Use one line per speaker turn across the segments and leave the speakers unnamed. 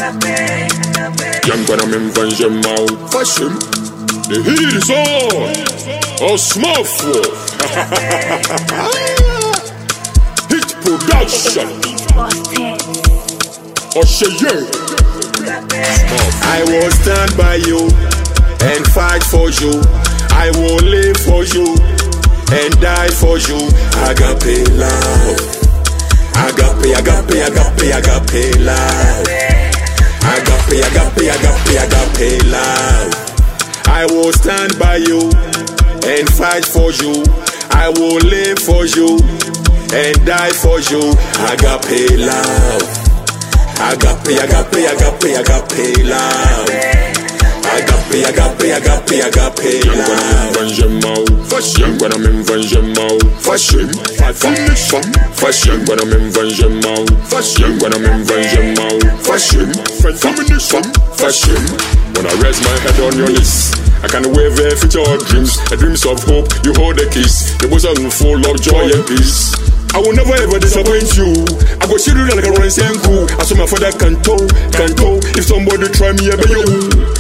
Young when I'm in Vanja Mao fashion. The heat is on. Oh, small floor. Hit production. Oh, Cheyenne.
I will stand by you and fight for you. I will live for you and die for you. Agape love. Agape, agape, agape, agape love. Agape, agape, agape, agape love. I will stand by you and fight for you. I will live for you and die for you. Agape love. Agape, agape, agape, agape love. Agape, agape, agape, agape love.
Fashion when I'm in Vanja Mao. Fashion, fashion when I'm in Vanja Mao. Fashion when I'm in Vanja Mao. Fashion, fashion. When I rest my head on your list, I can wave a future dreams, the dreams of hope. You hold the keys, the bosom full of joy and peace. I will never ever disappoint you. I go shoot you like a running cool. I saw my father canto. If somebody try me, I bet you.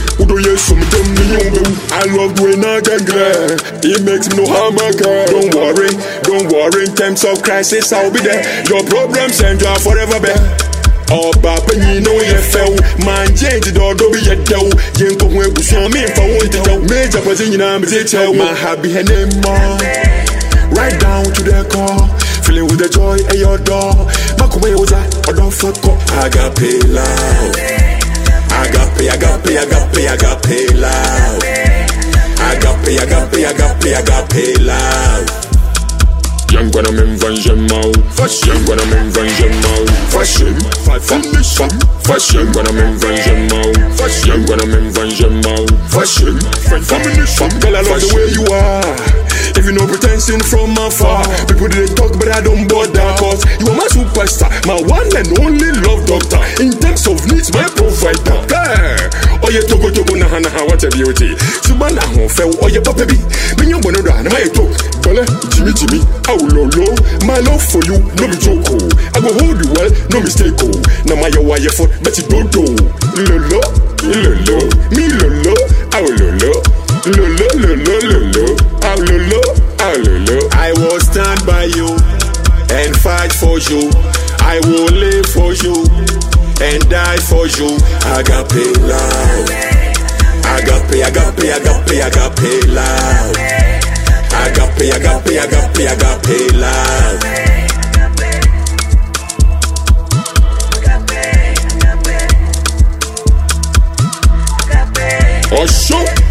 I love when I can grab. It makes me know how my girl. Don't worry. In times of crisis, I'll be there. Your problems and you are forever better. Oh, Papa, you know you fell. Man, change the door, don't be a dough. You go where we saw me if I want to go. Major position, I'm a tell my happy and right down to the core. Feeling with the joy at your door. Makume was I don't fuck up. Agape love. Agape, agape, agape, agape love. Agape, agape, agape, agape love. Young when I'm in Vanja Mao. Fashion when I'm in Vanja Mao. Fashion, fashion when I'm in Vanja Mao. Fashion when I'm in Vanja Mao. Fashion, girl, I love the way you are. If you know pretension from afar, people didn't talk but I don't bother. Cause you are my superstar, my one and only love doctor. In terms of needs, my provider. Oh yeah, togo na hana what a beauty. Subana hon fell, oh yeah, baby. When you wanna run, my talk. Bale, Jimmy, oh lolo. My love for you, no be joke. I go hold you well, no mistake. Now my wire for, but you don't do. Lolo, me lolo, oh lolo. Lolo,
I will stand by you and fight for you. I will live for you and die for you. Agape love. Agape, agape, agape, agape love. Agape, agape, agape, agape love.
Oh, show.